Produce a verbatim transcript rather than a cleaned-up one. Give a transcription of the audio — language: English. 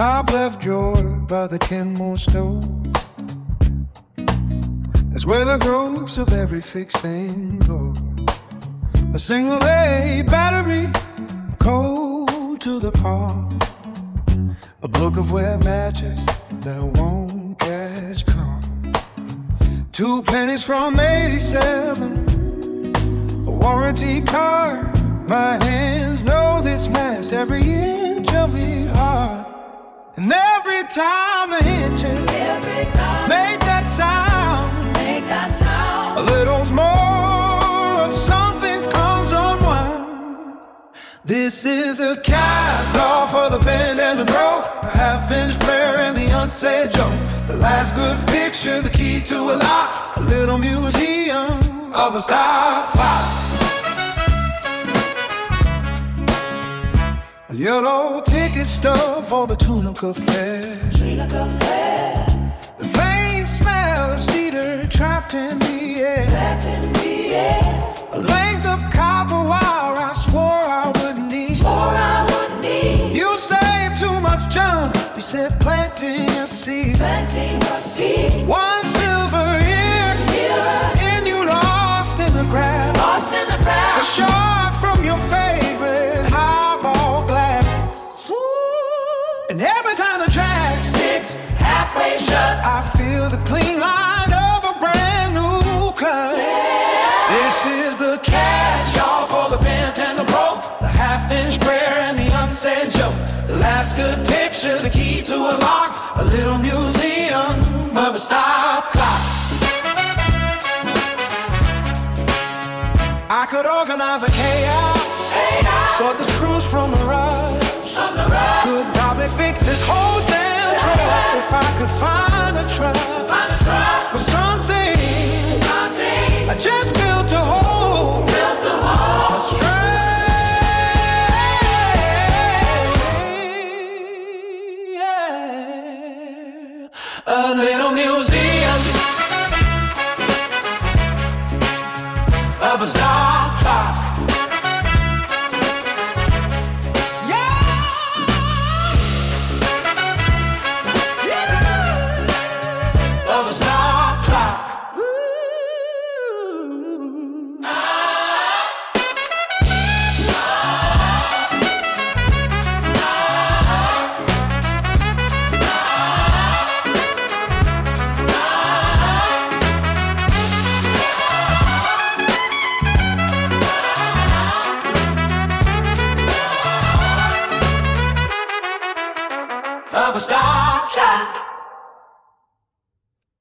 top left drawer by the Kenmore stove. That's where the ghosts of every fixed thing go. A single A battery, cold to the palm. A book of wet matches that won't catch calm. Two pennies from eighty-seven, a warranty card. My hands know this mess, every inch of it hard. And every time the hinges every time make that sound, make that sound, a little more of something comes unwound. This is a catalog for the bent and the broke, a half-inch prayer and the unsaid joke, the last good picture, the key to a lock, a little museum of a stop clock. A yellow ticket stub for the Tuna Cafe. Tuna Cafe. The faint smell of cedar trapped in the air. Trapped in the air. A length of copper wire I swore I wouldn't need. Swore I wouldn't need. You saved too much junk. You said planting a seed. Planting a seed. One silver ear. Nearer. And you lost in the crowd. Lost in the crowd. A shot from your favorite highball glass. And every time the track sticks halfway shut, I feel the clean line of a brand new cut. Yeah. This is the catch-all for the bent and the broke, the half-inch prayer and the unsaid joke, the last good picture, the key to a lock, a little museum of a stop clock. I could organize a chaos, chaos. Sort the screws from the rush. Could probably fix this whole damn truck if I could find a truck. Find a truck. But something, something I just built a hole. Built a hole. A stray, yeah. A little museum of a stop clock. Of a stop clock.